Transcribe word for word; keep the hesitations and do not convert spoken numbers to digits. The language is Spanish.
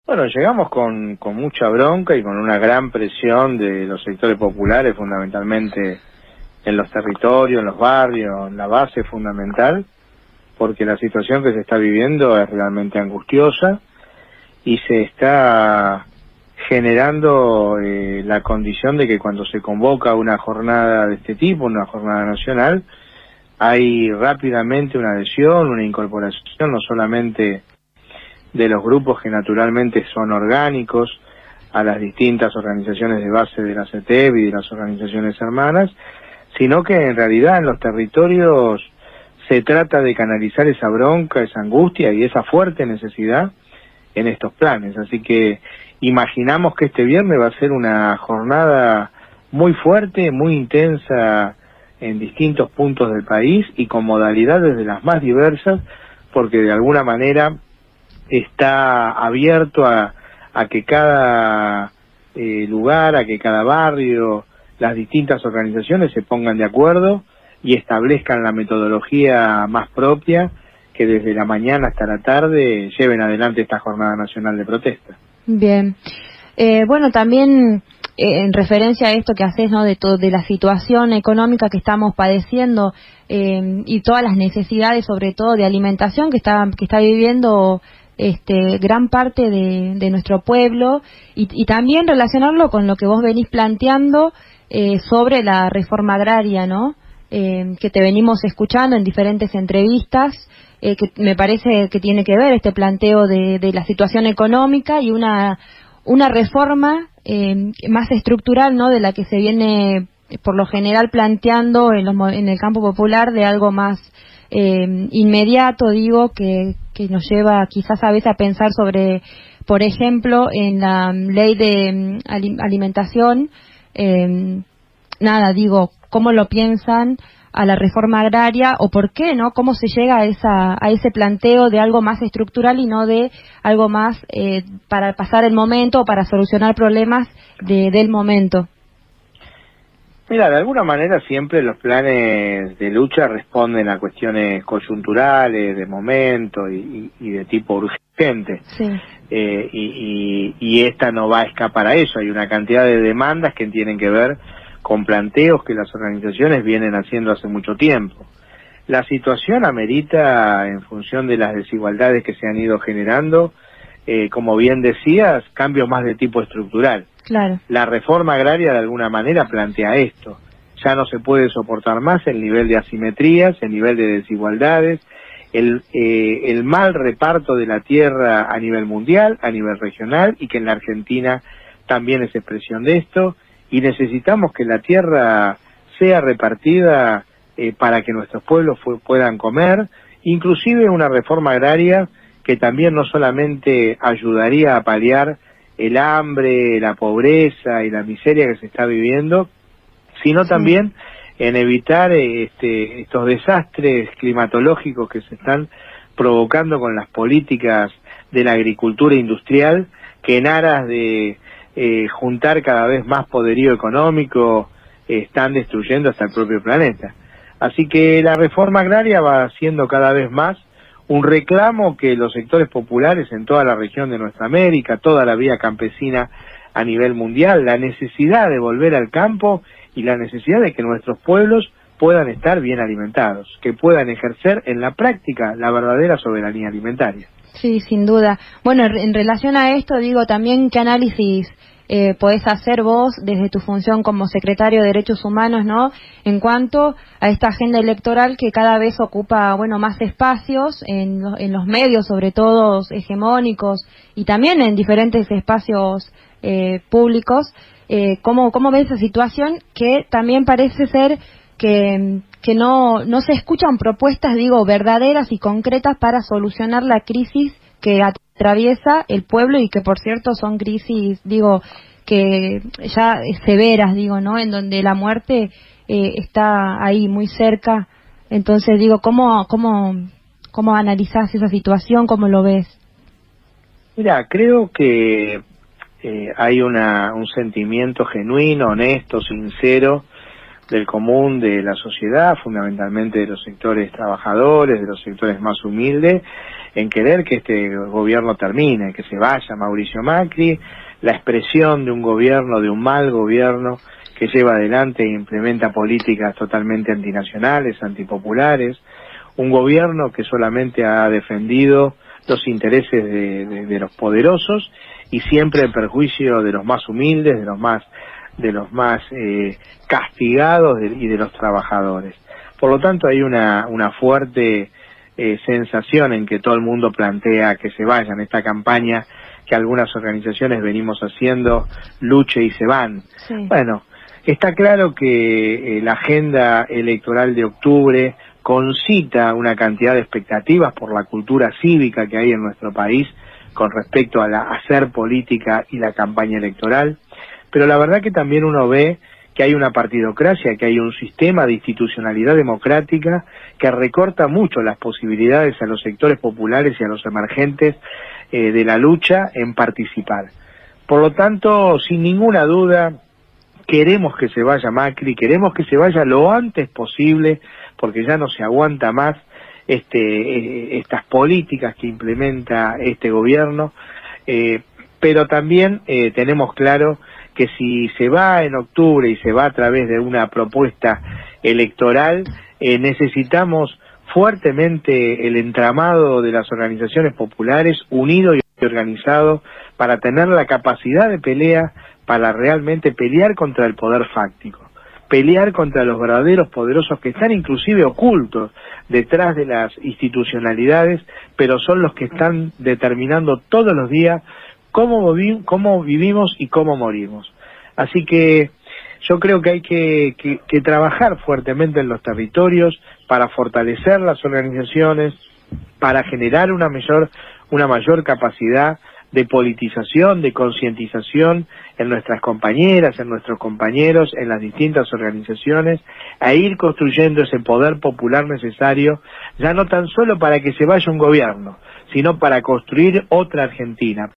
Bueno, llegamos con, con mucha bronca y con una gran presión de los sectores populares, fundamentalmente en los territorios, en los barrios, en la base fundamental, porque la situación que se está viviendo es realmente angustiosa y se está generando eh, la condición de que cuando se convoca una jornada de este tipo, una jornada nacional, hay rápidamente una adhesión, una incorporación, no solamente de los grupos que naturalmente son orgánicos a las distintas organizaciones de base de la C E T E P y de las organizaciones hermanas, sino que en realidad en los territorios se trata de canalizar esa bronca, esa angustia y esa fuerte necesidad en estos planes. Así que imaginamos que este viernes va a ser una jornada muy fuerte, muy intensa en distintos puntos del país y con modalidades de las más diversas, porque de alguna manera está abierto a, a que cada eh, lugar, a que cada barrio, las distintas organizaciones se pongan de acuerdo y establezcan la metodología más propia que desde la mañana hasta la tarde lleven adelante esta jornada nacional de protesta. Bien. Eh, bueno, también eh, en referencia a esto que haces, ¿no? De todo, de la situación económica que estamos padeciendo eh, y todas las necesidades, sobre todo de alimentación que está que está viviendo este gran parte de, de nuestro pueblo y, y también relacionarlo con lo que vos venís planteando eh, sobre la reforma agraria, ¿no? Eh, que te venimos escuchando en diferentes entrevistas, eh, que me parece que tiene que ver este planteo de, de la situación económica y una una reforma eh, más estructural, ¿no? De la que se viene por lo general planteando en, los, en el campo popular, de algo más eh, inmediato, digo, que, que nos lleva quizás a veces a pensar sobre, por ejemplo, en la ley de um, alimentación, eh, nada, digo, cómo lo piensan a la reforma agraria o por qué, ¿no? Cómo se llega a esa a ese planteo de algo más estructural y no de algo más eh, para pasar el momento o para solucionar problemas de, del momento. Mira, de alguna manera siempre los planes de lucha responden a cuestiones coyunturales, de momento y, y de tipo urgente. Sí. Eh, y, y, y esta no va a escapar a eso. Hay una cantidad de demandas que tienen que ver con planteos que las organizaciones vienen haciendo hace mucho tiempo. La situación amerita, en función de las desigualdades que se han ido generando, eh, como bien decías, cambios más de tipo estructural. Claro. La reforma agraria de alguna manera plantea esto. Ya no se puede soportar más el nivel de asimetrías, el nivel de desigualdades, el, eh, el mal reparto de la tierra a nivel mundial, a nivel regional, y que en la Argentina también es expresión de esto, y necesitamos que la tierra sea repartida eh, para que nuestros pueblos puedan comer, inclusive una reforma agraria que también no solamente ayudaría a paliar el hambre, la pobreza y la miseria que se está viviendo, sino sí. también en evitar este, estos desastres climatológicos que se están provocando con las políticas de la agricultura industrial, que en aras de eh, juntar cada vez más poderío económico eh, están destruyendo hasta el propio planeta. Así que la reforma agraria va siendo cada vez más un reclamo que los sectores populares en toda la región de nuestra América, toda la vía campesina a nivel mundial, la necesidad de volver al campo y la necesidad de que nuestros pueblos puedan estar bien alimentados, que puedan ejercer en la práctica la verdadera soberanía alimentaria. Sí, sin duda. Bueno, en relación a esto, digo también, ¿qué análisis eh, podés hacer vos desde tu función como secretario de Derechos Humanos, ¿no? En cuanto a esta agenda electoral que cada vez ocupa, bueno, más espacios en, en los medios, sobre todo hegemónicos, y también en diferentes espacios eh, públicos. Eh, ¿cómo, ¿Cómo ves esa situación que también parece ser que, que no, no se escuchan propuestas, digo, verdaderas y concretas para solucionar la crisis que atraviesa el pueblo y que, por cierto, son crisis, digo, que ya severas, digo, ¿no? En donde la muerte eh, está ahí muy cerca. Entonces, digo, ¿cómo, cómo, cómo analizás esa situación? ¿Cómo lo ves? Mira, creo que eh, hay una, un sentimiento genuino, honesto, sincero, del común de la sociedad, fundamentalmente de los sectores trabajadores, de los sectores más humildes, en querer que este gobierno termine, que se vaya Mauricio Macri, la expresión de un gobierno, de un mal gobierno, que lleva adelante e implementa políticas totalmente antinacionales, antipopulares, un gobierno que solamente ha defendido los intereses de, de, de los poderosos y siempre en perjuicio de los más humildes, de los más de los más eh, castigados de, y de los trabajadores. Por lo tanto, hay una, una fuerte eh, sensación en que todo el mundo plantea que se vayan, esta campaña que algunas organizaciones venimos haciendo, luche y se van. Sí. Bueno, está claro que eh, la agenda electoral de octubre concita una cantidad de expectativas por la cultura cívica que hay en nuestro país con respecto a la a hacer política y la campaña electoral, pero la verdad que también uno ve que hay una partidocracia, que hay un sistema de institucionalidad democrática que recorta mucho las posibilidades a los sectores populares y a los emergentes eh, de la lucha en participar. Por lo tanto, sin ninguna duda, queremos que se vaya Macri, queremos que se vaya lo antes posible, porque ya no se aguanta más este, eh, estas políticas que implementa este gobierno, eh, pero también eh, tenemos claro que si se va en octubre y se va a través de una propuesta electoral, eh, necesitamos fuertemente el entramado de las organizaciones populares unido y organizado para tener la capacidad de pelea, para realmente pelear contra el poder fáctico, pelear contra los verdaderos poderosos que están inclusive ocultos detrás de las institucionalidades, pero son los que están determinando todos los días cómo, vivi cómo vivimos y cómo morimos. Así que yo creo que hay que, que, que trabajar fuertemente en los territorios para fortalecer las organizaciones, para generar una mayor, una mayor capacidad de politización, de concientización en nuestras compañeras, en nuestros compañeros, en las distintas organizaciones, a ir construyendo ese poder popular necesario, ya no tan solo para que se vaya un gobierno, sino para construir otra Argentina.